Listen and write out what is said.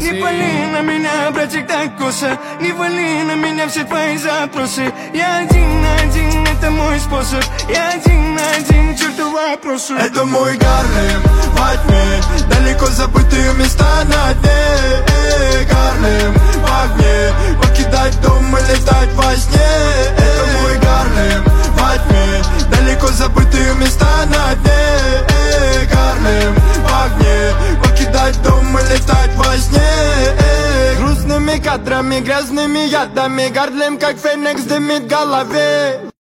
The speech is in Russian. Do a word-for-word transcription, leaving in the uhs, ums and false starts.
Не пали на меня, братик, так косо. Не вали на меня все твои запросы. Я один на один, это мой способ. Я один на один, черту вопросы. Это мой Гарлем во тьме, далеко забытые места на дне. Гарлем в огне, покидать дом и летать во сне. Это мой Гарлем во тьме, далеко забытые места на дне. Гарлем в огне, покидать дом и летать во сне. Грустными кадрами, грязными ядами, Гарлем как феникс дымит в голове.